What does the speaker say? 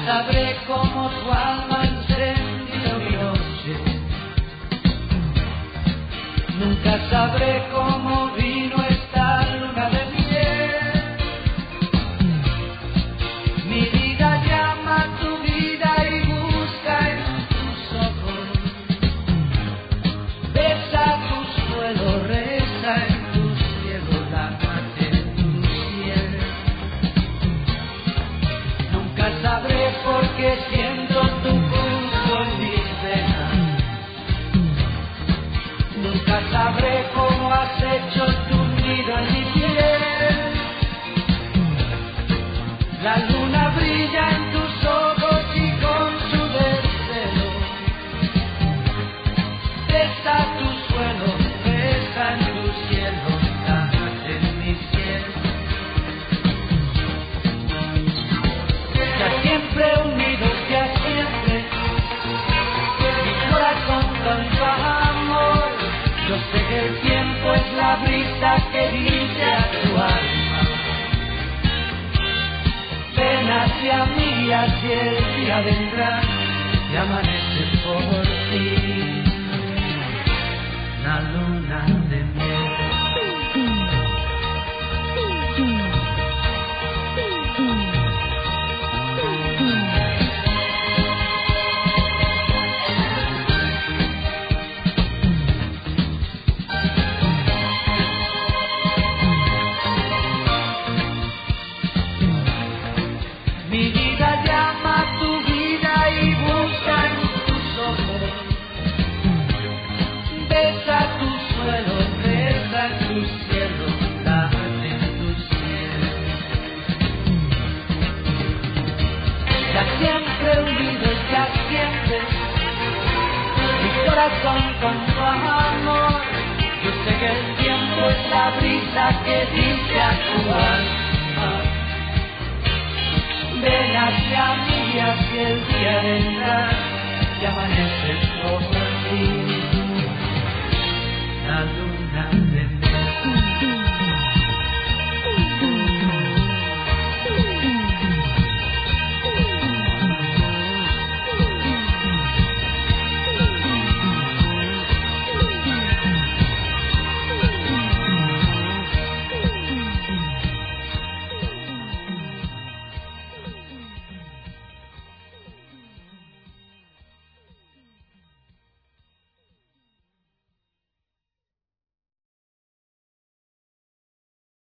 sabré cómo tu alma encendió mi noche. Nunca sabré cómo vino esta luna de miel. Mi vida llama a tu vida y busca en tus ojos. Besa tu suelo, reza en tu cielo, lámate en tu cielo. Nunca sabré por qué siento tu pulso en mis venas. Nunca sabré cómo has hecho tu nido en mi piel. La luna brilla en tus ojos y con su deseo besa tu suelo, besa en tu cielo, lámate en mi cielo. Ya siempre unidos, ya siempre, mi corazón con tu amor. Yo sé que el tiempo es la brisa que dice a tu alma: ven hacia mí, así el día vendrá y amanece por ti. La luna de miel. Mi vida llama a tu vida y busca en tus ojos. Besa tu suelo, besa en tu cielo, lámate en tu cielo. Ya siempre unidos, ya siempre, mi corazón con tu amor. Yo sé que el tiempo es la brisa que dice a tu alma: ven hacia mí, así el día vendrá y amanece por ti. La luna